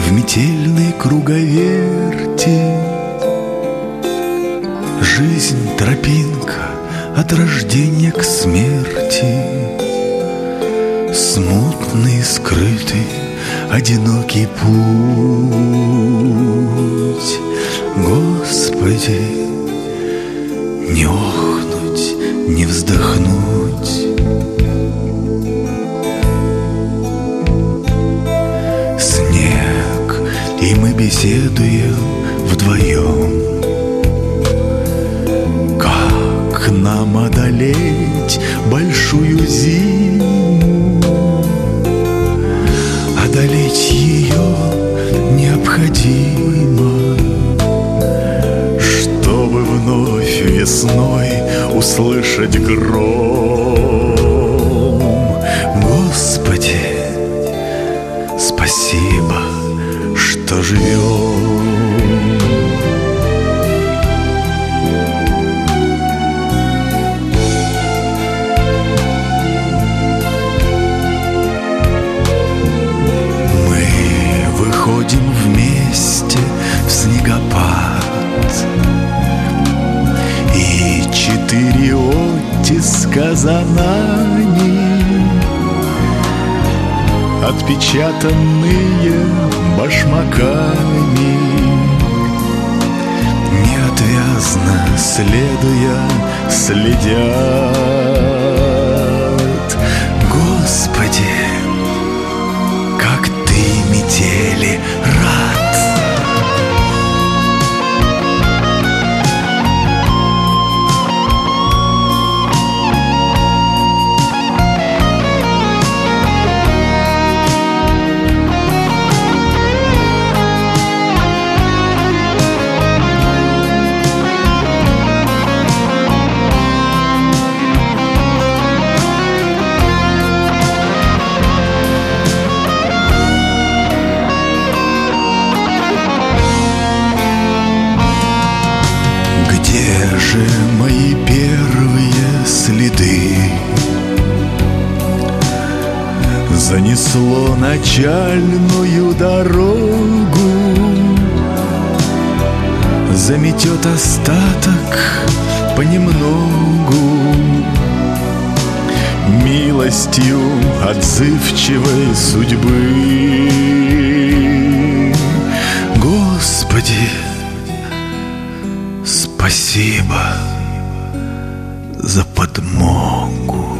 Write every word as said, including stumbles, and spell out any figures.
в метельной круговерти. Жизнь — тропинка от рождения к смерти, смутный, скрытый, одинокий путь. Господи, не охнуть, не вздохнуть. Снег, и мы беседуем вдвоем. Как нам одолеть большую зиму? Одолеть ее необходимо, чтобы вновь весной услышать гром. Господи, спасибо, что живем. Ходим вместе в снегопад, и четыре оттиска за нами, отпечатанные башмаками, неотвязно следуя, следят. Господи, как ты метели рад! Где же мои первые следы? Занесло начальную дорогу, заметет остаток понемногу, милостью отзывчивой судьбы. Господи, спасибо за подмогу.